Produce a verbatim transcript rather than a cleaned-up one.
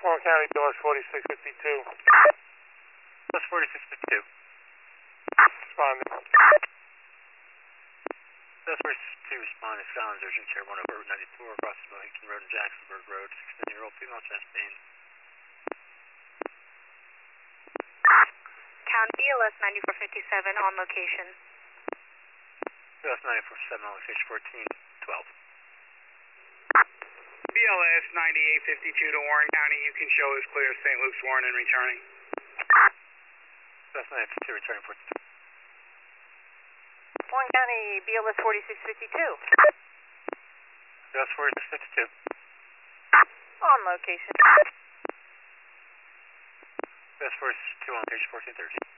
Warren County, B L S forty-six fifty-two. B L S forty-six fifty-two. Responding. B L S forty-six fifty-two, responding. Skylands urgent care one over Route ninety-four, across Mohican Road and Jacksonburg Road. sixteen-year-old female chest pain. Count B L S ninety-four fifty-seven on location. B L S ninety-four fifty-seven on location, fourteen twelve. B L S ninety-eight fifty-two to Warren County, you can show as clear as Saint Luke's Warren and returning. B L S ninety-eight fifty-two, returning fourteen. Warren County, B L S forty-six fifty-two. B L S forty-six fifty-two. On location. B L S forty-six fifty-two on location, fourteen thirty.